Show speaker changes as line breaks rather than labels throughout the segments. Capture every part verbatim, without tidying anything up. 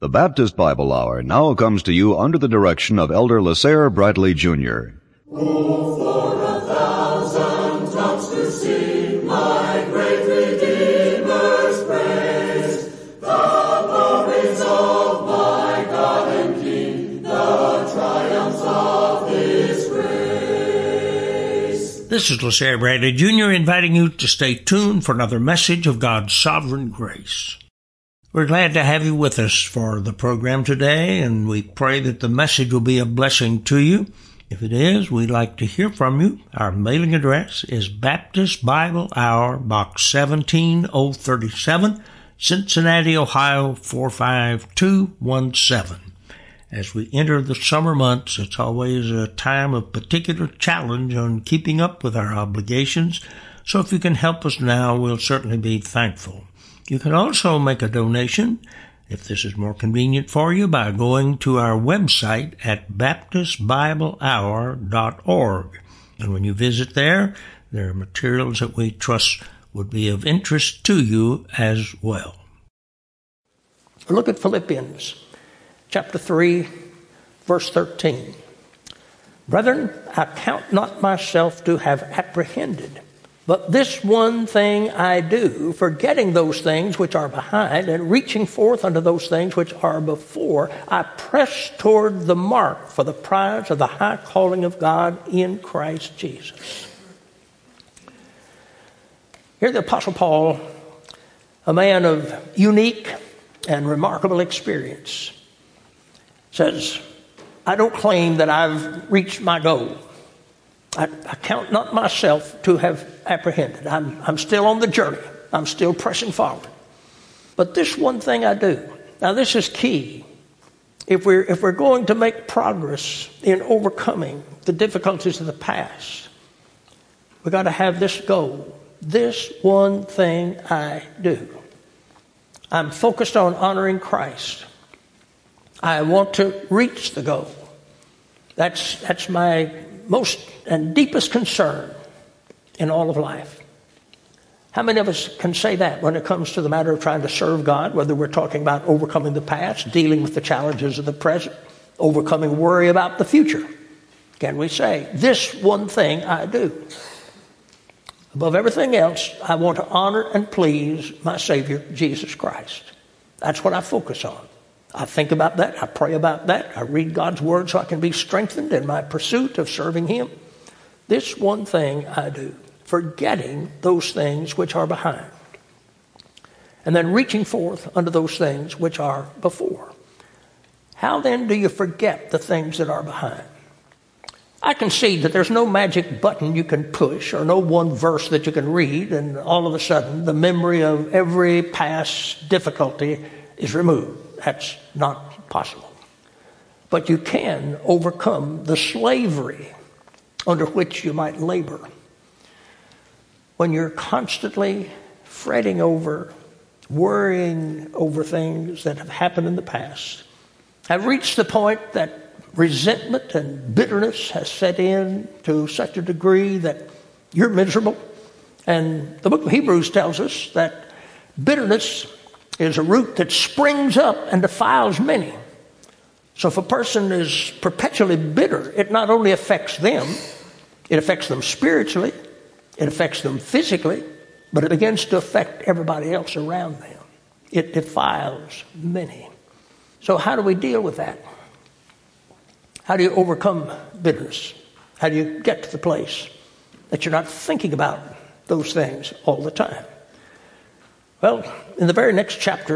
The Baptist Bible Hour now comes to you under the direction of Elder Lasair Bradley, Junior
Oh, for a thousand tongues to sing my great Redeemer's praise, the glories of my God and King, the triumphs of His grace.
This is Lasair Bradley, Junior inviting you to stay tuned for another message of God's sovereign grace. We're glad to have you with us for the program today, and we pray that the message will be a blessing to you. If it is, we'd like to hear from you. Our mailing address is Baptist Bible Hour, Box seventeen oh thirty-seven, Cincinnati, Ohio, four five two one seven. As we enter the summer months, it's always a time of particular challenge on keeping up with our obligations, so if you can help us now, we'll certainly be thankful. You can also make a donation, if this is more convenient for you, by going to our website at baptist bible hour dot org. And when you visit there, there are materials that we trust would be of interest to you as well.
Look at Philippians chapter three, verse thirteen. Brethren, I count not myself to have apprehended, but this one thing I do, forgetting those things which are behind and reaching forth unto those things which are before, I press toward the mark for the prize of the high calling of God in Christ Jesus. Here the Apostle Paul, a man of unique and remarkable experience, says, I don't claim that I've reached my goal. I, I count not myself to have apprehended. I'm, I'm still on the journey. I'm still pressing forward. But this one thing I do. Now this is key. If we're, if we're going to make progress in overcoming the difficulties of the past, we've got to have this goal. This one thing I do. I'm focused on honoring Christ. I want to reach the goal. That's, that's my most and deepest concern in all of life. How many of us can say that when it comes to the matter of trying to serve God, whether we're talking about overcoming the past, dealing with the challenges of the present, overcoming worry about the future? Can we say, this one thing I do? Above everything else, I want to honor and please my Savior, Jesus Christ. That's what I focus on. I think about that. I pray about that. I read God's Word so I can be strengthened in my pursuit of serving Him. This one thing I do, forgetting those things which are behind, and then reaching forth unto those things which are before. How then do you forget the things that are behind? I concede that there's no magic button you can push or no one verse that you can read and all of a sudden the memory of every past difficulty is removed. That's not possible. But you can overcome the slavery under which you might labor when you're constantly fretting over, worrying over things that have happened in the past. I've reached the point that resentment and bitterness has set in to such a degree that you're miserable. And the book of Hebrews tells us that bitterness is a root that springs up and defiles many. So if a person is perpetually bitter, it not only affects them, it affects them spiritually, it affects them physically, but it begins to affect everybody else around them. It defiles many. So how do we deal with that? How do you overcome bitterness? How do you get to the place that you're not thinking about those things all the time? Well, in the very next chapter,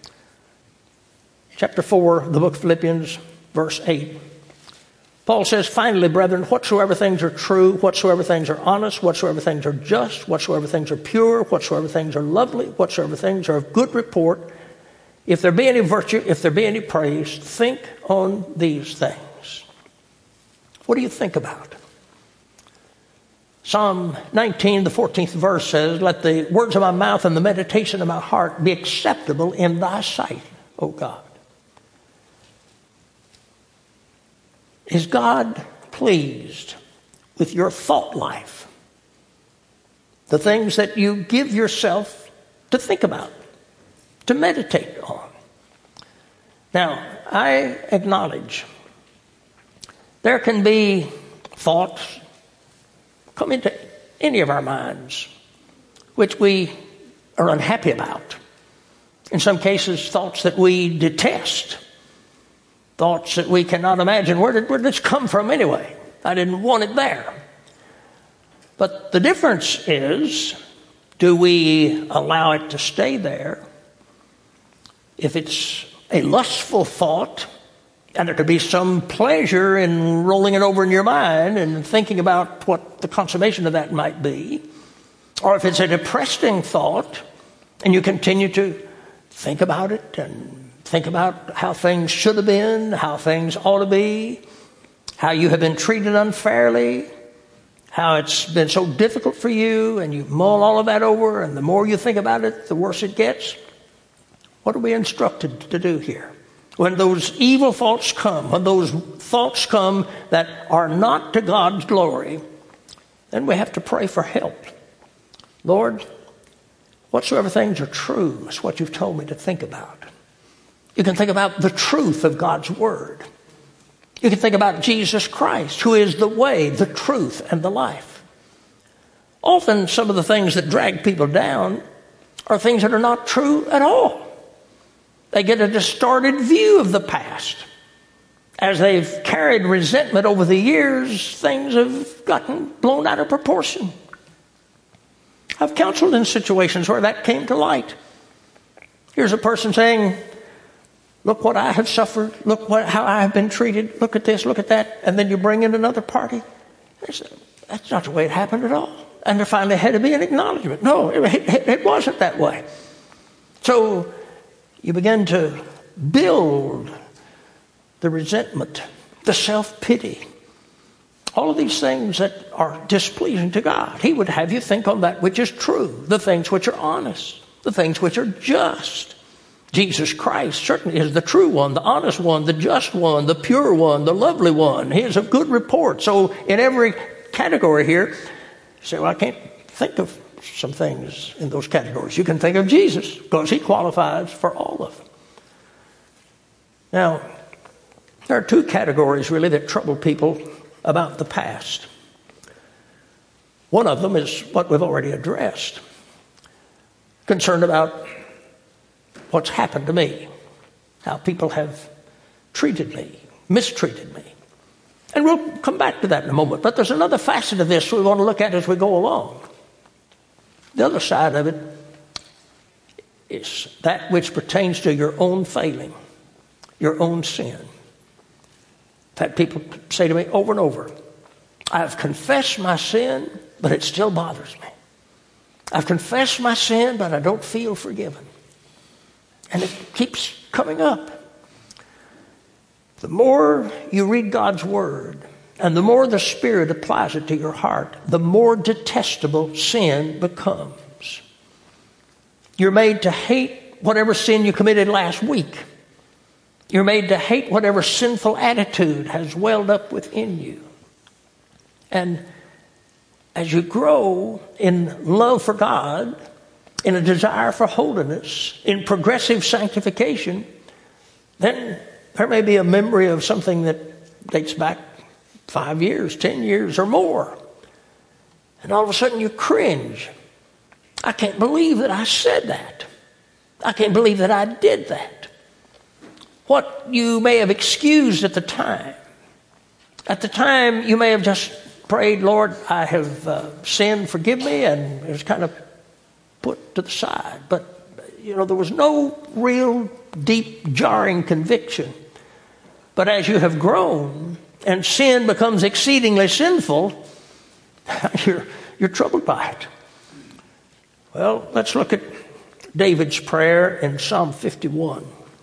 chapter four, the book of Philippians, verse eight, Paul says, finally, brethren, whatsoever things are true, whatsoever things are honest, whatsoever things are just, whatsoever things are pure, whatsoever things are lovely, whatsoever things are of good report, if there be any virtue, if there be any praise, think on these things. What do you think about? Psalm nineteen, the fourteenth verse says, let the words of my mouth and the meditation of my heart be acceptable in thy sight, O God. Is God pleased with your thought life? The things that you give yourself to think about, to meditate on. Now, I acknowledge there can be thoughts come into any of our minds which we are unhappy about. In some cases, thoughts that we detest, thoughts that we cannot imagine. Where did, where did this come from anyway? I didn't want it there. But the difference is, do we allow it to stay there? If it's a lustful thought, and there could be some pleasure in rolling it over in your mind and thinking about what the consummation of that might be, or if it's a depressing thought, and you continue to think about it and think about how things should have been, how things ought to be, how you have been treated unfairly, how it's been so difficult for you, and you mull all of that over, and the more you think about it, the worse it gets. What are we instructed to do here? When those evil thoughts come, when those thoughts come that are not to God's glory, then we have to pray for help. Lord, whatsoever things are true is what you've told me to think about. You can think about the truth of God's Word. You can think about Jesus Christ, who is the way, the truth, and the life. Often some of the things that drag people down are things that are not true at all. They get a distorted view of the past. As they've carried resentment over the years, things have gotten blown out of proportion. I've counseled in situations where that came to light. Here's a person saying, look what I have suffered, look what, how I have been treated, look at this, look at that, and then you bring in another party. Say, that's not the way it happened at all. And there finally had to be an acknowledgement. No, it, it, it wasn't that way. So you begin to build the resentment, the self-pity, all of these things that are displeasing to God. He would have you think on that which is true, the things which are honest, the things which are just. Jesus Christ certainly is the true one, the honest one, the just one, the pure one, the lovely one. He is of good report. So in every category here, you say, well, I can't think of some things in those categories. You can think of Jesus because he qualifies for all of them. Now, there are two categories really that trouble people about the past. One of them is what we've already addressed, concerned about what's happened to me, how people have treated me, mistreated me. And we'll come back to that in a moment. But there's another facet of this we want to look at as we go along. The other side of it is that which pertains to your own failing, your own sin. I've had people say to me over and over, I've confessed my sin, but it still bothers me. I've confessed my sin, but I don't feel forgiven. And it keeps coming up. The more you read God's Word, and the more the Spirit applies it to your heart, the more detestable sin becomes. You're made to hate whatever sin you committed last week. You're made to hate whatever sinful attitude has welled up within you. And as you grow in love for God, in a desire for holiness, in progressive sanctification, then there may be a memory of something that dates back five years, ten years or more. And all of a sudden you cringe. I can't believe that I said that. I can't believe that I did that. What you may have excused at the time. At the time you may have just prayed, Lord, I have uh, sinned, forgive me, and it was kind of put to the side. But, you know, there was no real deep, jarring conviction. But as you have grown and sin becomes exceedingly sinful, you're, you're troubled by it. Well, let's look at David's prayer in Psalm fifty-one.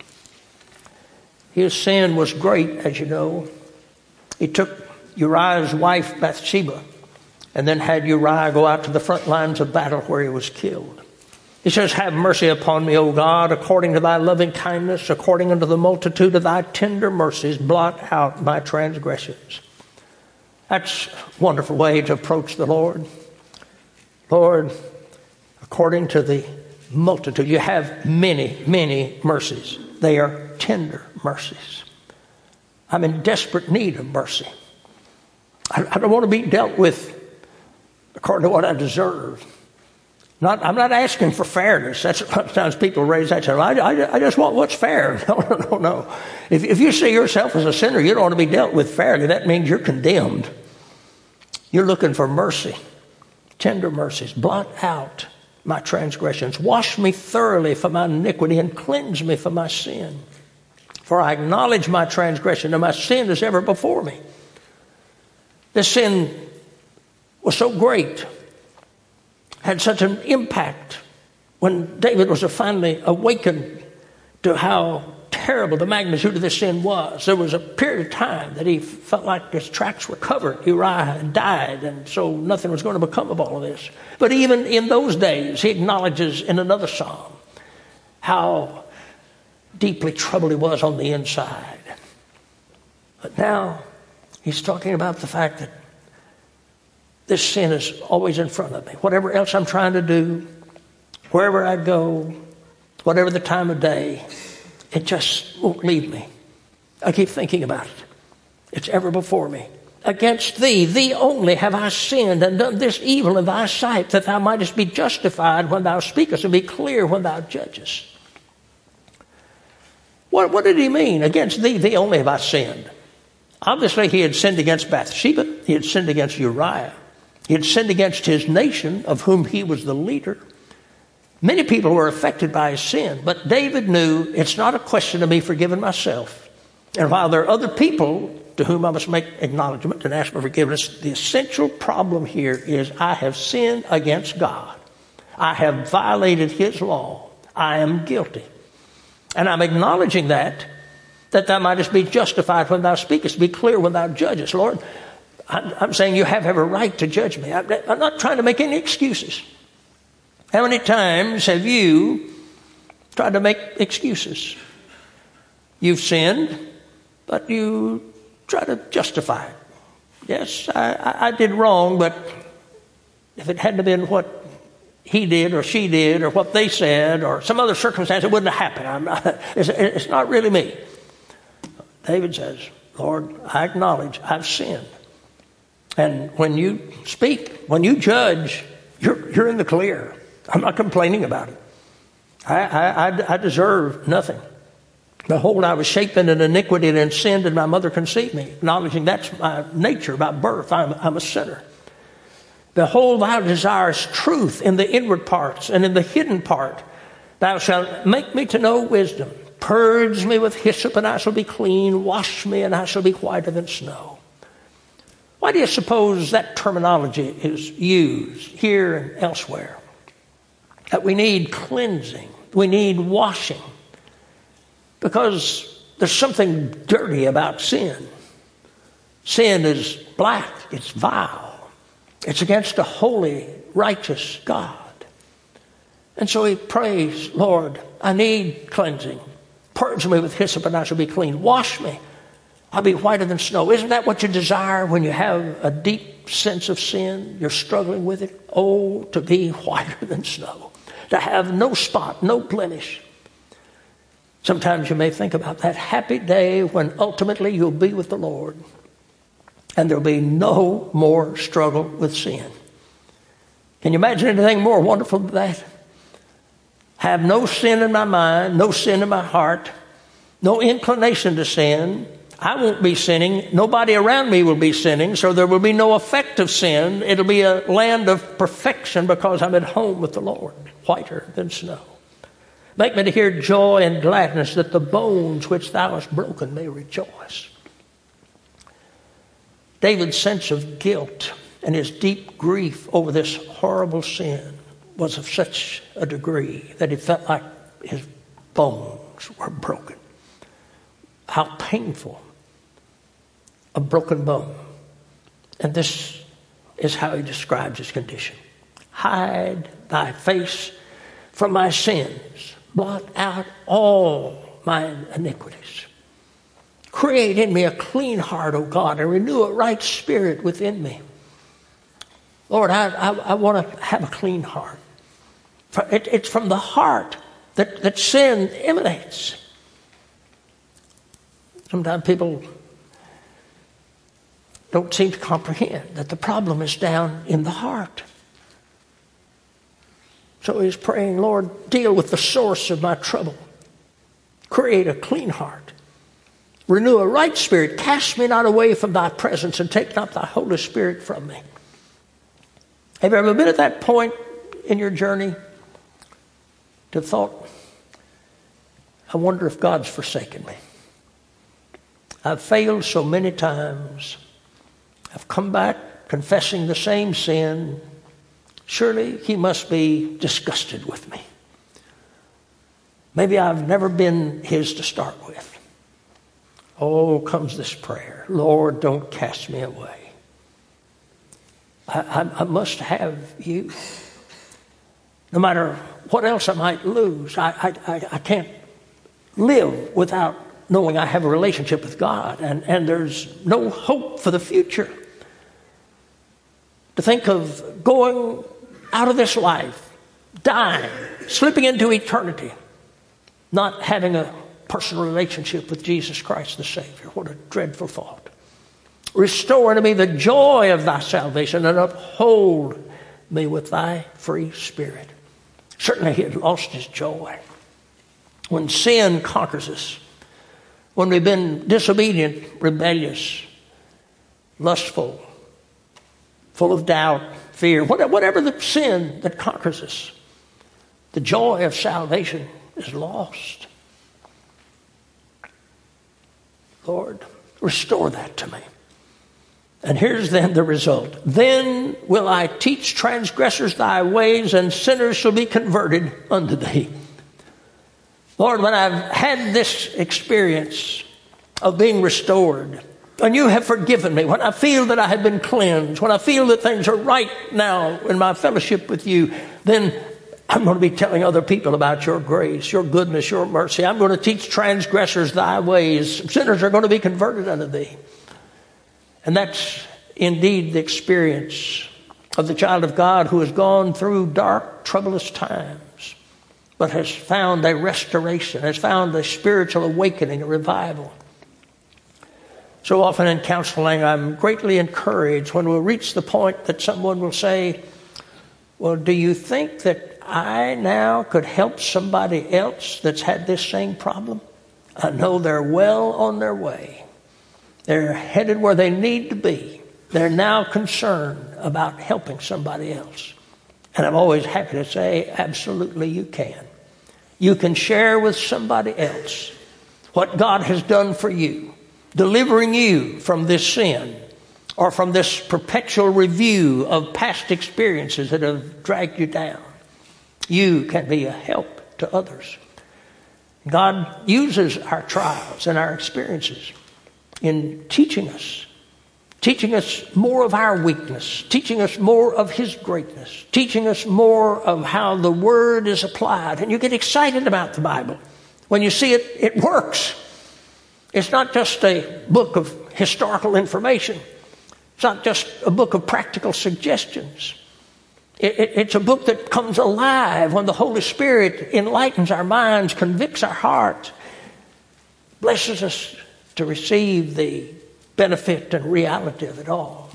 His sin was great, as you know. He took Uriah's wife, Bathsheba, and then had Uriah go out to the front lines of battle where he was killed. He says, have mercy upon me, O God, according to thy loving kindness, according unto the multitude of thy tender mercies, blot out my transgressions. That's a wonderful way to approach the Lord. Lord, according to the multitude, you have many, many mercies. They are tender mercies. I'm in desperate need of mercy. I, I don't want to be dealt with according to what I deserve. Not, I'm not asking for fairness. That's sometimes people raise that. Say, well, I, I, I just want what's fair. No, no, no, no. If, if you see yourself as a sinner, you don't want to be dealt with fairly. That means you're condemned. You're looking for mercy, tender mercies. Blot out my transgressions. Wash me thoroughly from my iniquity and cleanse me from my sin. For I acknowledge my transgression, and my sin is ever before me. This sin was so great, had such an impact when David was finally awakened to how terrible the magnitude of this sin was. There was a period of time that he felt like his tracks were covered. Uriah had died, and so nothing was going to become of all of this. But even in those days, he acknowledges in another psalm how deeply troubled he was on the inside. But now he's talking about the fact that this sin is always in front of me. Whatever else I'm trying to do, wherever I go, whatever the time of day, it just won't leave me. I keep thinking about it. It's ever before me. Against thee, thee only have I sinned and done this evil in thy sight, that thou mightest be justified when thou speakest and be clear when thou judgest. What, what did he mean? Against thee, thee only have I sinned. Obviously, he had sinned against Bathsheba. He had sinned against Uriah. He had sinned against his nation, of whom he was the leader. Many people were affected by his sin, but David knew it's not a question of me forgiving myself. And while there are other people to whom I must make acknowledgement and ask for forgiveness, the essential problem here is I have sinned against God. I have violated his law. I am guilty. And I'm acknowledging that, that thou mightest be justified when thou speakest, be clear when thou judgest. Lord, I'm saying you have every right to judge me. I'm not trying to make any excuses. How many times have you tried to make excuses? You've sinned, but you try to justify it. Yes, I, I did wrong, but if it hadn't been what he did or she did or what they said or some other circumstance, it wouldn't have happened. I'm not, it's, it's not really me. David says, Lord, I acknowledge I've sinned. And when you speak, when you judge, you're, you're in the clear. I'm not complaining about it. I, I, I deserve nothing. Behold, I was shapen in iniquity and in sin did my mother conceive me. Acknowledging that's my nature, my birth. I'm, I'm a sinner. Behold, thou desirest truth in the inward parts and in the hidden part. Thou shalt make me to know wisdom. Purge me with hyssop and I shall be clean. Wash me and I shall be whiter than snow. Why do you suppose that terminology is used here and elsewhere? That we need cleansing. We need washing. Because there's something dirty about sin. Sin is black. It's vile. It's against a holy, righteous God. And so he prays, Lord, I need cleansing. Purge me with hyssop and I shall be clean. Wash me. I'll be whiter than snow. Isn't that what you desire when you have a deep sense of sin? You're struggling with it. Oh, to be whiter than snow. To have no spot, no blemish. Sometimes you may think about that happy day when ultimately you'll be with the Lord. And there'll be no more struggle with sin. Can you imagine anything more wonderful than that? Have no sin in my mind, no sin in my heart, no inclination to sin. I won't be sinning. Nobody around me will be sinning, so there will be no effect of sin. It'll be a land of perfection because I'm at home with the Lord, whiter than snow. Make me to hear joy and gladness, that the bones which thou hast broken may rejoice. David's sense of guilt and his deep grief over this horrible sin was of such a degree that he felt like his bones were broken. How painful a broken bone. And this is how he describes his condition. Hide thy face from my sins. Blot out all my iniquities. Create in me a clean heart, O God, and renew a right spirit within me. Lord, I, I, I want to have a clean heart. It, it's from the heart that, that sin emanates. Sometimes people don't seem to comprehend that the problem is down in the heart. So he's praying, Lord, deal with the source of my trouble. Create a clean heart. Renew a right spirit. Cast me not away from thy presence, and take not thy Holy Spirit from me. Have you ever been at that point in your journey to thought, I wonder if God's forsaken me? I've failed so many times. I've come back confessing the same sin. Surely he must be disgusted with me. Maybe I've never been his to start with. Oh, comes this prayer. Lord, don't cast me away. I, I, I must have you. No matter what else I might lose, I, I, I, I can't live without knowing I have a relationship with God, and, and there's no hope for the future. To think of going out of this life, dying, slipping into eternity, not having a personal relationship with Jesus Christ the Savior. What a dreadful thought. Restore unto me the joy of thy salvation, and uphold me with thy free spirit. Certainly he had lost his joy. When sin conquers us, when we've been disobedient, rebellious, lustful, full of doubt, fear, whatever the sin that conquers us, the joy of salvation is lost. Lord, restore that to me. And here's then the result. Then will I teach transgressors thy ways, and sinners shall be converted unto thee. Lord, when I've had this experience of being restored, and you have forgiven me, when I feel that I have been cleansed, when I feel that things are right now in my fellowship with you, then I'm going to be telling other people about your grace, your goodness, your mercy. I'm going to teach transgressors thy ways. Sinners are going to be converted unto thee. And that's indeed the experience of the child of God who has gone through dark, troublous times, but has found a restoration, has found a spiritual awakening, a revival. So often in counseling, I'm greatly encouraged when we reach the point that someone will say, well, do you think that I now could help somebody else that's had this same problem? I know they're well on their way. They're headed where they need to be. They're now concerned about helping somebody else. And I'm always happy to say, absolutely you can. You can share with somebody else what God has done for you, delivering you from this sin or from this perpetual review of past experiences that have dragged you down. You can be a help to others. God uses our trials and our experiences in teaching us, teaching us more of our weakness, teaching us more of his greatness, teaching us more of how the word is applied. And you get excited about the Bible. When you see it, it works. It's not just a book of historical information. It's not just a book of practical suggestions. It, it, it's a book that comes alive when the Holy Spirit enlightens our minds, convicts our hearts, blesses us to receive the benefit and reality of it all.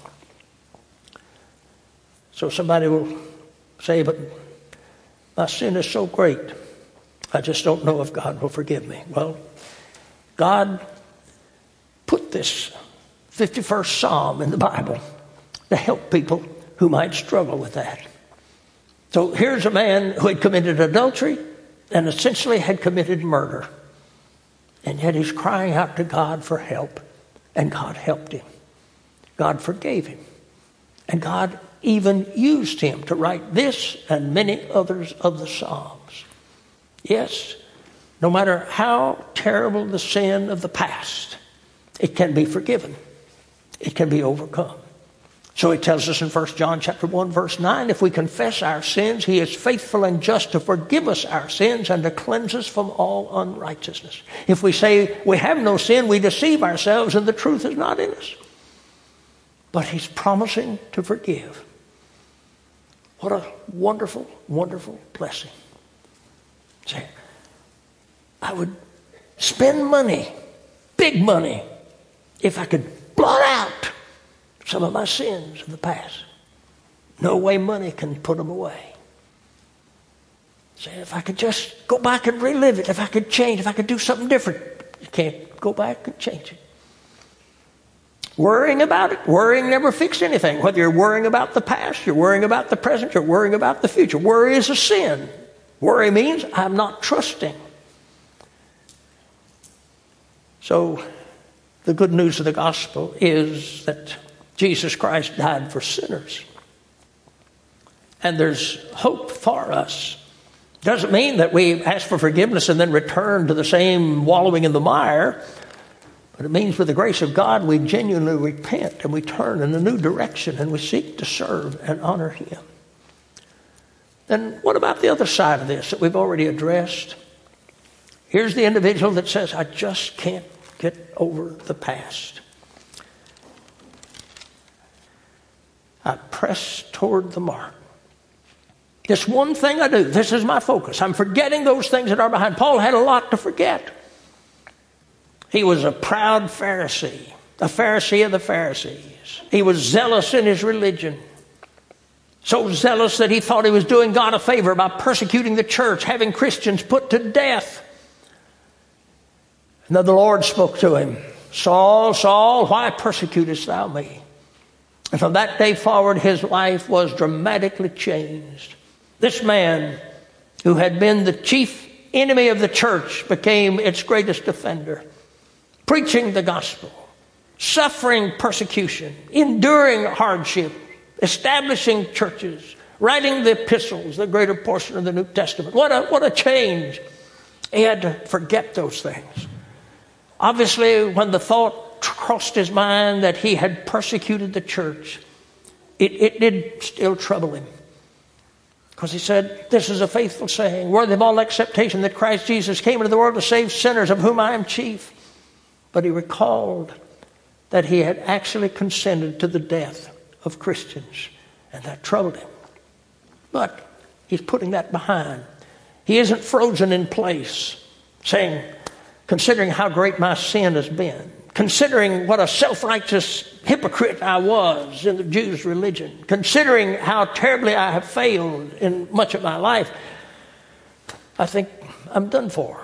So somebody will say, but my sin is so great, I just don't know if God will forgive me. Well, God put this fifty-first Psalm in the Bible to help people who might struggle with that. So here's a man who had committed adultery and essentially had committed murder. And yet he's crying out to God for help. And God helped him. God forgave him. And God even used him to write this and many others of the Psalms. Yes, no matter how terrible the sin of the past, it can be forgiven. It can be overcome. So he tells us in First John chapter one, verse nine, if we confess our sins, he is faithful and just to forgive us our sins and to cleanse us from all unrighteousness. If we say we have no sin, we deceive ourselves and the truth is not in us. But he's promising to forgive. What a wonderful, wonderful blessing. Say, I would spend money big money if I could blot out some of my sins of the past. No way money can put them away. Say, if I could just go back and relive it, if I could change, if I could do something different. You can't go back and change it. Worrying about it, worrying never fixes anything. Whether you're worrying about the past, you're worrying about the present, you're worrying about the future. Worry is a sin. Worry means I'm not trusting. So the good news of the gospel is that Jesus Christ died for sinners. And there's hope for us. Doesn't mean that we ask for forgiveness and then return to the same wallowing in the mire. But it means with the grace of God, we genuinely repent and we turn in a new direction and we seek to serve and honor Him. Then what about the other side of this that we've already addressed? Here's the individual that says, I just can't get over the past. I press toward the mark. This one thing I do, this is my focus. I'm forgetting those things that are behind. Paul had a lot to forget. He was a proud Pharisee, a Pharisee of the Pharisees. He was zealous in his religion. So zealous that he thought he was doing God a favor by persecuting the church, having Christians put to death. And then the Lord spoke to him, Saul, Saul, why persecutest thou me? And from that day forward, his life was dramatically changed. This man, who had been the chief enemy of the church, became its greatest defender, preaching the gospel, suffering persecution, enduring hardship, establishing churches, writing the epistles, the greater portion of the New Testament. What a, what a change. He had to forget those things. Obviously, when the thought crossed his mind that he had persecuted the church, it, it did still trouble him. Because he said, this is a faithful saying, worthy of all acceptation, that Christ Jesus came into the world to save sinners, of whom I am chief. But he recalled that he had actually consented to the death of Christians, and that troubled him. But he's putting that behind. He isn't frozen in place, saying, considering how great my sin has been, considering what a self-righteous hypocrite I was in the Jews' religion, considering how terribly I have failed in much of my life, I think I'm done for.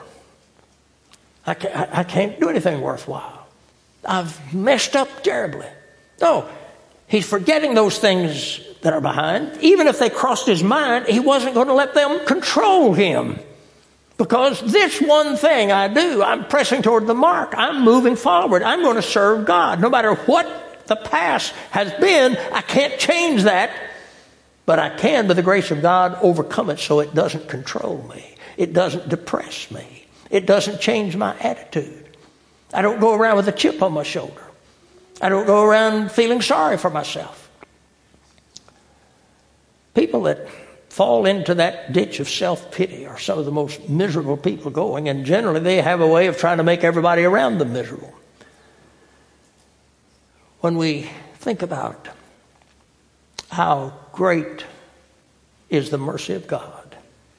I can't, I can't do anything worthwhile. I've messed up terribly. No, he's forgetting those things that are behind. Even if they crossed his mind, he wasn't going to let them control him. Because this one thing I do, I'm pressing toward the mark. I'm moving forward. I'm going to serve God. No matter what the past has been, I can't change that. But I can, by the grace of God, overcome it so it doesn't control me. It doesn't depress me. It doesn't change my attitude. I don't go around with a chip on my shoulder. I don't go around feeling sorry for myself. People that fall into that ditch of self-pity are some of the most miserable people going, and generally they have a way of trying to make everybody around them miserable. When we think about how great is the mercy of God,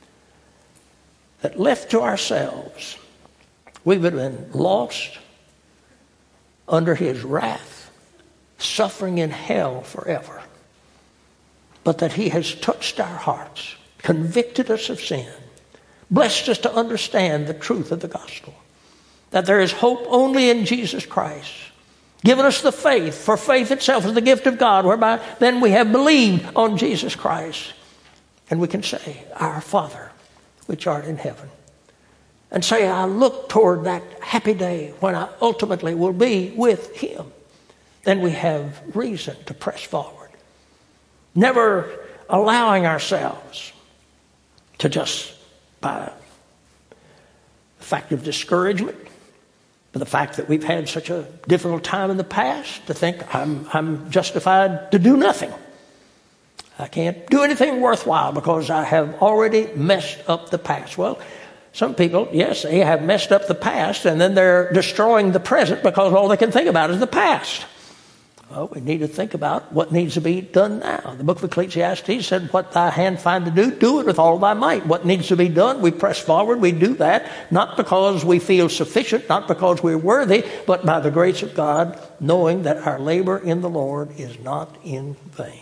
that left to ourselves, we would have been lost under His wrath, suffering in hell forever. But that He has touched our hearts, convicted us of sin, blessed us to understand the truth of the gospel, that there is hope only in Jesus Christ, given us the faith, for faith itself is the gift of God, whereby then we have believed on Jesus Christ, and we can say, Our Father, which art in heaven, and say, I look toward that happy day when I ultimately will be with Him. Then we have reason to press forward. Never allowing ourselves to just, by the fact of discouragement, by the fact that we've had such a difficult time in the past, to think I'm, I'm justified to do nothing. I can't do anything worthwhile because I have already messed up the past. Well, some people, yes, they have messed up the past, and then they're destroying the present because all they can think about is the past. Uh, Well, we need to think about what needs to be done now. The book of Ecclesiastes said, what thy hand find to do, do it with all thy might. What needs to be done, we press forward, we do that, not because we feel sufficient, not because we're worthy, but by the grace of God, knowing that our labor in the Lord is not in vain.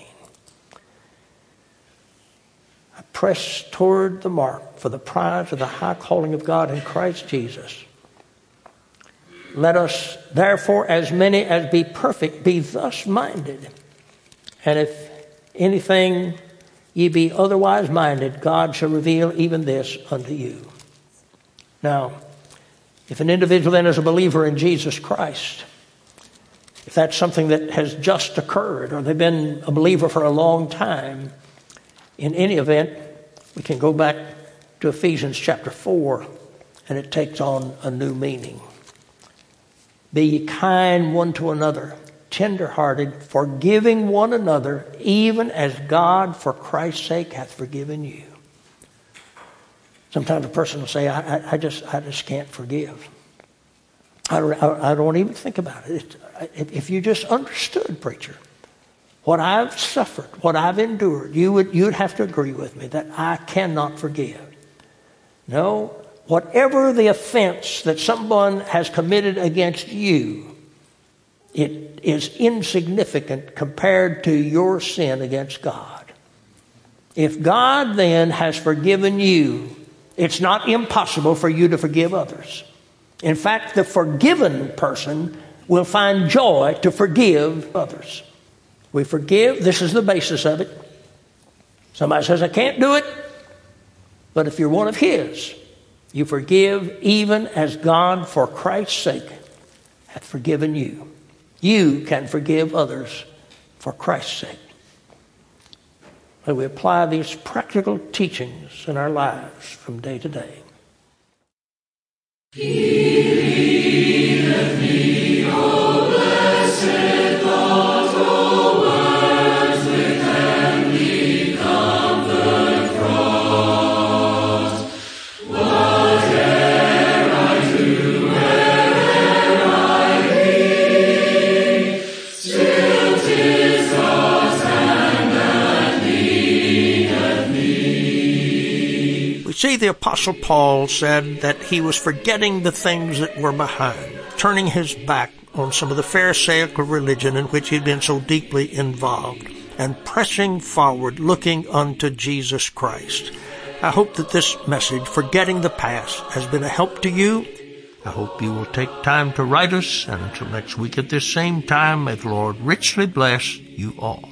I press toward the mark for the prize of the high calling of God in Christ Jesus. Let us, therefore, as many as be perfect, be thus minded. And if anything ye be otherwise minded, God shall reveal even this unto you. Now, if an individual then is a believer in Jesus Christ, if that's something that has just occurred, or they've been a believer for a long time, in any event, we can go back to Ephesians chapter four, and it takes on a new meaning. Be ye kind one to another, tender-hearted, forgiving one another, even as God for Christ's sake hath forgiven you. Sometimes a person will say, I, I, I just I just can't forgive. I don't, I, I don't even think about it. It's, if you just understood, preacher, what I've suffered, what I've endured, you would you'd have to agree with me that I cannot forgive. No. Whatever the offense that someone has committed against you, it is insignificant compared to your sin against God. If God then has forgiven you, it's not impossible for you to forgive others. In fact, the forgiven person will find joy to forgive others. We forgive. This is the basis of it. Somebody says, I can't do it. But if you're one of His, you forgive even as God, for Christ's sake, hath forgiven you. You can forgive others for Christ's sake. And we apply these practical teachings in our lives from day to day.
He leadeth me, O blessed thought, O words with heavenly comfort fraught. Whate'er I do, where'er I be, still 'tis God's hand that leadeth me.
We see the Apostle Paul said that he was forgetting the things that were behind, turning his back on some of the Pharisaical religion in which he'd been so deeply involved, and pressing forward, looking unto Jesus Christ. I hope that this message, Forgetting the Past, has been a help to you. I hope you will take time to write us, and until next week at this same time, may the Lord richly bless you all.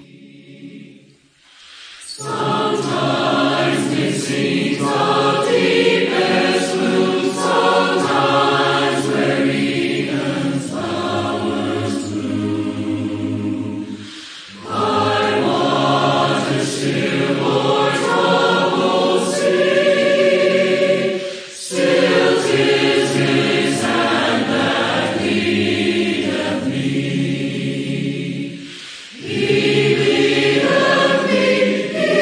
Sometimes it seems the deepest gloom, sometimes where Eden's flowers bloom. I want to still o'er troubled sea, still 'tis His hand that leadeth me. He leadeth me,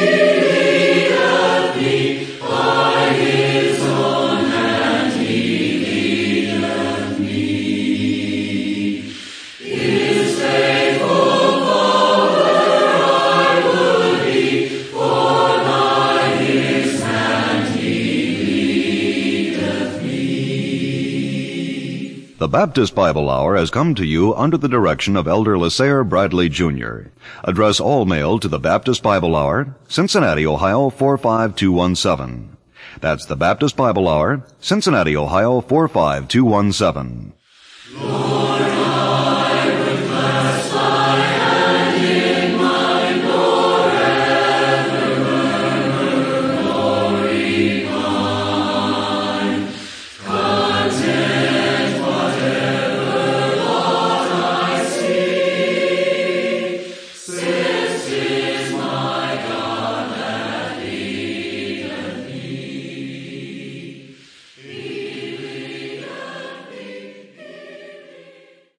by His own hand He leadeth me. His faithful follower I would be, for by His hand He leadeth me.
The Baptist Bible Hour has come to you under the direction of Elder LaSalle Bradley Junior Address all mail to the Baptist Bible Hour, Cincinnati, Ohio four five two one seven. That's the Baptist Bible Hour, Cincinnati, Ohio four five two one seven.
Lord.